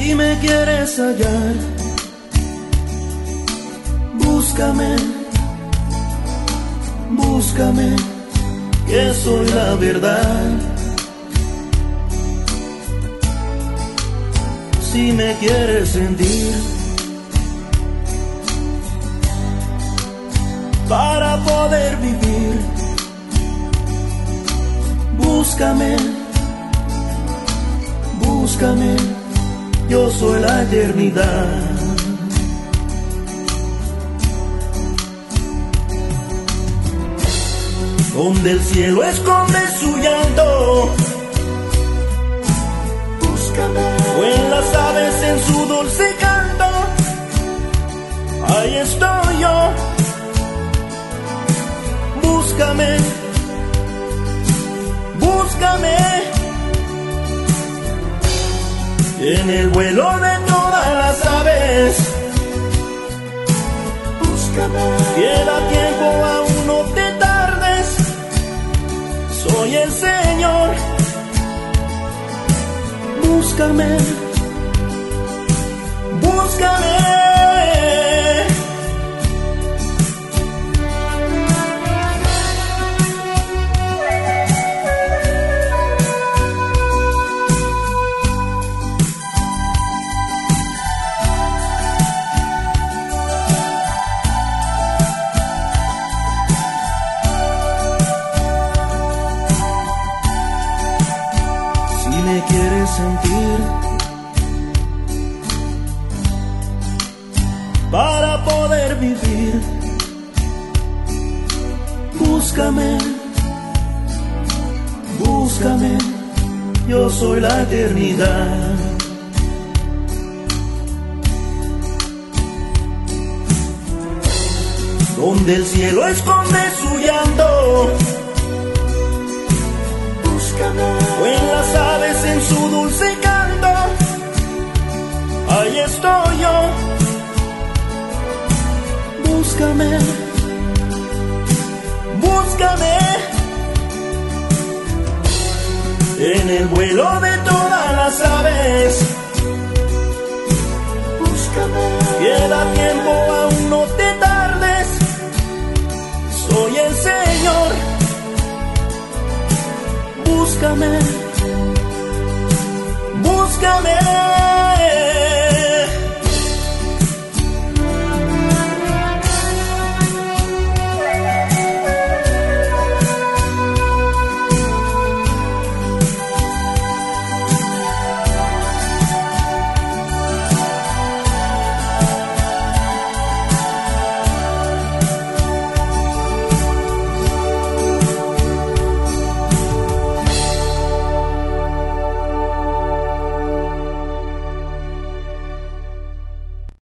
Si me quieres hallar, búscame, búscame, que soy la verdad. Si me quieres sentir, para poder vivir, búscame, búscame, yo soy la eternidad. Donde el cielo esconde su llanto, búscame. O en las aves en su dulce canto, ahí estoy yo. Búscame, búscame. En el vuelo de todas las aves, búscame. Queda tiempo, aún no te tardes. Soy el Señor. Búscame, búscame. Me quieres sentir, para poder vivir, búscame, búscame, yo soy la eternidad. Donde el cielo esconde su llanto, o en las aves en su dulce canto, ahí estoy yo. Búscame, búscame. En el vuelo de todas las aves, búscame. Queda tiempo, aún no te tardes. Soy el Señor. Búscame, búscame.